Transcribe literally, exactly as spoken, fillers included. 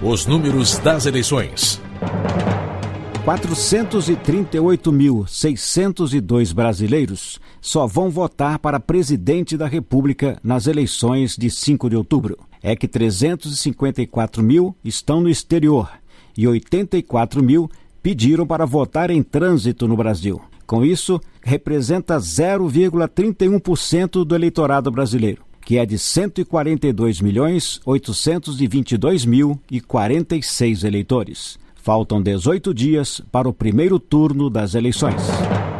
Os números das eleições. quatrocentos e trinta e oito mil, seiscentos e dois brasileiros só vão votar para presidente da República nas eleições de cinco de outubro. É que trezentos e cinquenta e quatro mil estão no exterior e oitenta e quatro mil pediram para votar em trânsito no Brasil. Com isso, representa zero vírgula trinta e um por cento do eleitorado brasileiro, que é de cento e quarenta e dois milhões, oitocentos e vinte e dois mil e quarenta e seis eleitores. Faltam dezoito dias para o primeiro turno das eleições.